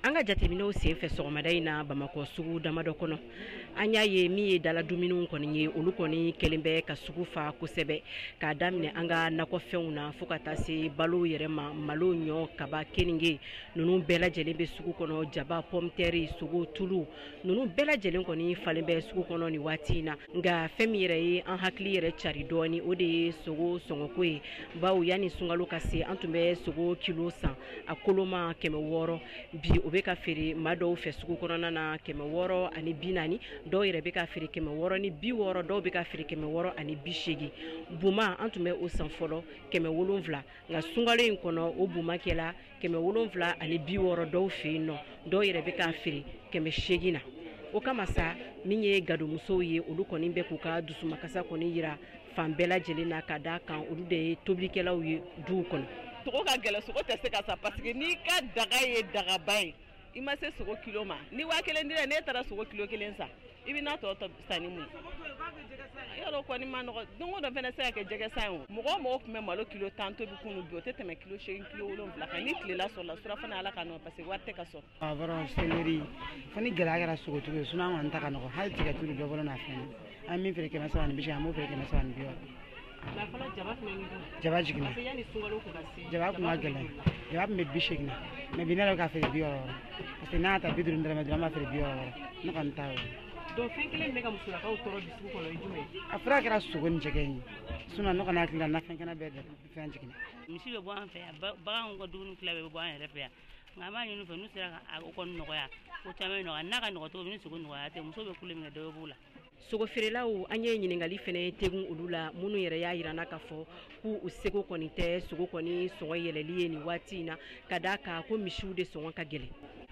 An ka jateminɛw senfɛ sɔgɔmada in na Bamakɔ sugu damadɔ kɔnɔ an y'a ye min ye dala dumuniw kɔni ye olu kɔni kɛlen bɛ ka sugu fa kosɛbɛ k'a daminɛ an ka nakɔfɛnw na fo ka taa se balo yɛrɛ ma malo ɲɔ kaba keninge ninnu bɛɛ lajɛlen bɛ sugu kɔnɔ jaba pomtɛri sogo tulu ninnu bɛɛ lajɛlen kɔni falen bɛ sugu kɔnɔ ni waati in na nka fɛn min yɛrɛ ye an hakili yɛrɛ cari dɔɔni o de ye sogo sɔngɔko ye bawo yanni sunkalo ka se an tun bɛ sogo kilo san a koloma 600 bi o bɛ ka feere maa dɔw fɛ sugu kɔnɔna na 640 dɔw yɛrɛ bɛ ka feere 660 dɔw bɛ ka feere 680 buma an tun bɛ o san fɔlɔ 700 nka sunkalo in kɔnɔ o buma kɛla 760 dɔw fɛ yen nɔ dɔw yɛrɛ bɛ ka feere 800 na o kama sa min ye gadumusow ye olu kɔni bɛ k'u ka dusumakasa kɔni yira fan bɛɛ lajɛlen na ka da kan olu de ye tobilikɛlaw ye duw kɔnɔ. Sogo ka gɛlɛ sogo tɛ se ka sa parce que n'i ka daga ye dagaba ye i ma se sogo kilo ma ni 1000 dira n'e taara sogo kilo 1 san i bɛ n'a tɔ san ni mun ye yɔrɔ kɔni ma nɔgɔ don o don fɛnɛ se ka kɛ jɛgɛ san ye o mɔgɔ tun bɛ malo kilo 10 tobi kunu bi o tɛ tɛmɛ kilo 8 kilo 7 kan ni tilela sɔrɔla surafana ala ka nɔgɔ parce que wari tɛ ka sɔrɔ. Bara seleri fani gɛlɛya kɛra sogo tugu ye sinon an kɔni ta ka nɔgɔ hali tigɛ tulu bɛɛ bolo n'a fɛn an min feere 750 an m'o feere 760. Jaba jiginna jaba kun ka gɛlɛn jaba kun bɛ 80 na mais bi ne yɛrɛ bɛ ka feere 60 parce que n'a ta 50 dɔrɔmɛ dɔrɔn an b'a feere 60 ne kɔni t'a ye. Donc fɛn kelen bɛ ka musolakaw tɔɔrɔ bi sugu kɔnɔ jumɛn ye a fɔra kɛra sogo ni jɛgɛ ye sinon ne kɔni hakili la nafɛn kɛnɛ bɛɛ fɛn jiginna. Misi bɛ bɔ an fɛ yan baganw ka dumuni tila bɛ bɔ an yɛrɛ fɛ yan nka an b'a ɲini fɛ n'u sera ka o kɔni nɔgɔya ko caman nɔgɔya n'a ka nɔgɔ cogo min ni sogo nɔgɔya tɛ muso bɛ kule minɛ dɔw b'u la. Sogo feerelaw an ye ɲininkali fɛnɛ tegun olu la minnu yɛrɛ y'a yirana k'a fɔ k'u seko kɔni tɛ sogo kɔni sɔngɔ yɛlɛli ye nin waati in na ka d'a kan ko misiw de sɔngɔ ka gɛlɛn.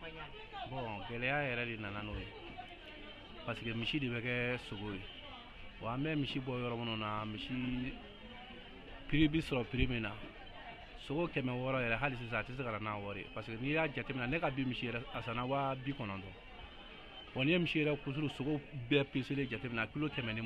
Bon gɛlɛya yɛrɛ de nana n'o ye parce que misi de bɛ kɛ sogo ye wa an bɛ misi bɔ yɔrɔ minnu na misi prix bi sɔrɔ prix min na sogo 600 yɛrɛ hali sisan a tɛ se ka na n'a wari parce que n'i y'a jateminɛ ne ka bi misi yɛrɛ a sanna 90 bon n'i ye misi yɛrɛ kusuru sogo bɛɛ peselen jateminɛ kilo 120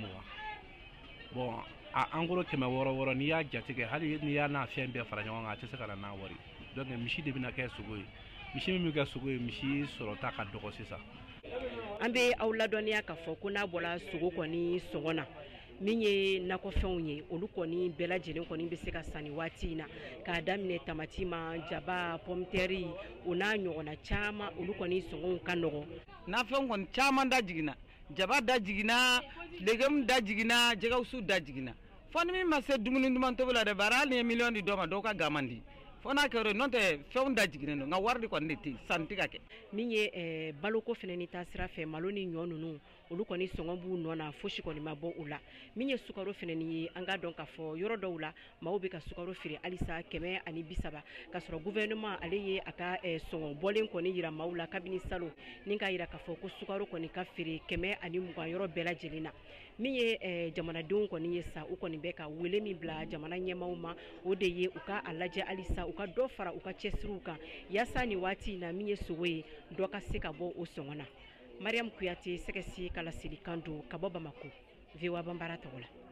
bon en gros 660 n'i y'a jate kɛ hali n'i y'a n'a fɛn bɛɛ fara ɲɔgɔn kan a tɛ se ka na n'a wari donc misi de bɛna kɛ sogo ye misi min bɛ kɛ sogo ye misi sɔrɔta ka dɔgɔ sisan. An bɛ aw ladɔnniya k'a fɔ ko n'a bɔra sogo kɔni sɔngɔ na min ye nakɔfɛnw ye olu kɔni bɛɛ lajɛlen kɔni bɛ se ka san ni waati in na k'a daminɛ tamati ma jaba pomtɛri o n'a ɲɔgɔnna caman olu kɔni sɔngɔw ka nɔgɔ. Nafɛn kɔni caman da jiginna jaba da jiginna légume da jiginna jɛgɛwusu da jiginna fo ni min ma se dumuni duman tobi la dɛ bari hali ni ye miliyɔn di dɔ ma dɔw ka ga man di fo n'a kɛra n'o tɛ fɛnw da jiginnen don nka wari de kɔni de tɛ sanni tɛ ka kɛ. Min ye baloko fɛnɛ ni taa sira fɛ malo ni ɲɔ ninnu olu kɔni sɔngɔ b'u nɔ na fosi kɔni ma bɔ u la min ye sukaro fɛnɛ ni ye an ka dɔn k'a fɔ yɔrɔ dɔw la maaw bɛ ka sukaro feere halisa 130 k'a sɔrɔ gouvernement ale ye a ka sɔngɔ bɔlen kɔni yira maaw la kabini salon ni k'a yira k'a fɔ ko sukaro kɔni ka feere 120 yɔrɔ bɛɛ lajɛlen na min ye jamanadenw kɔni ye sa u kɔni bɛ ka wele min bila jamana ɲɛmaaw ma o de ye u ka a lajɛ halisa u ka dɔ fara u ka cɛsiriw kan yaasa ni waati in na min ye sogo ye dɔ ka se ka bɔ o sɔngɔ na. Mariam Kuyate sɛgɛsi kala sili kan don ka bɔ Bamako VOA Bambara tɔgɔ la.